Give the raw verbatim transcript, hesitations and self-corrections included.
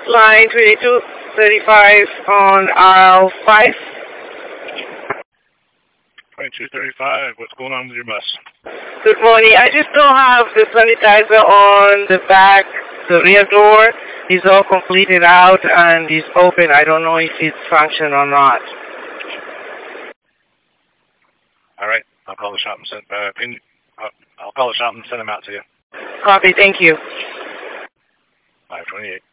line twenty-two thirty-five on aisle five. twenty-two thirty-five, what's going on with your bus? Good morning. I just don't have the sanitizer on the back, the rear door. It's all completed out and it's open. I don't know if it's functioning or not. All right, I'll call the shop and send. Uh, can, uh, I'll call the shop and send them out to you. Copy. Thank you. five twenty-eight.